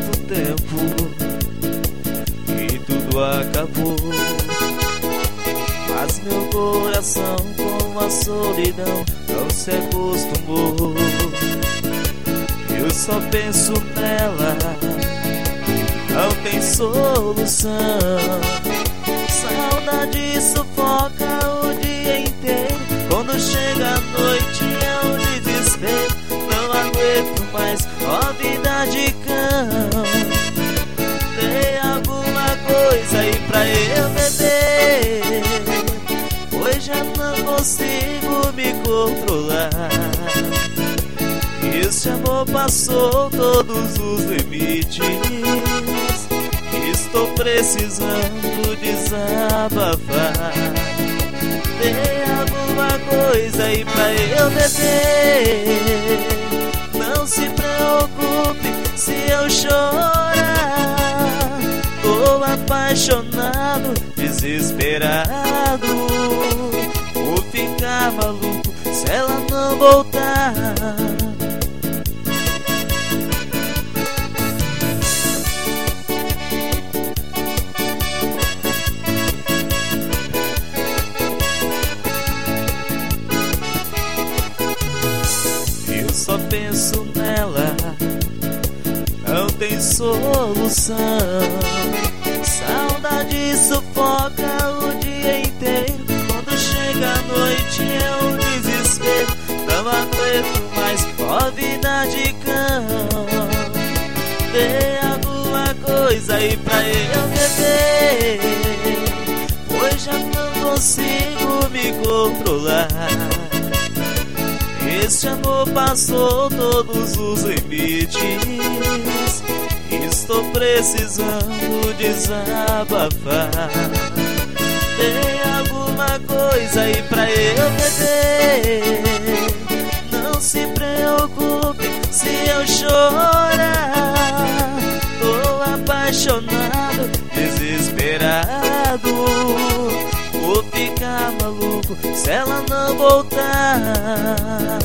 tanto tempo e tudo acabou, mas meu coração com a solidão não se acostumou. Eu só penso nela, não tem solução. Saudade sufoca o dia inteiro, quando chega a noite é um desespero. Não aguento mais, ó vida de cão. Tem alguma coisa aí pra eu beber, pois já não consigo me controlar. Este amor passou todos os limites, estou precisando desabafar. Tem alguma coisa aí pra eu beber, não se preocupe se eu chorar. Tô apaixonado, desesperado, vou ficar maluco se ela não voltar. Só penso nela, não tem solução. Saudade sufoca o dia inteiro, quando chega a noite é um desespero. Não aguento mais, ó vida de cão. Tem alguma coisa aí pra eu beber, pois já não consigo me controlar. Este amor passou todos os limites, estou precisando desabafar. Tem alguma coisa aí pra eu beber, não se preocupe se eu chorar. Tô apaixonado, desesperado, vou ficar maluco se ela não voltar.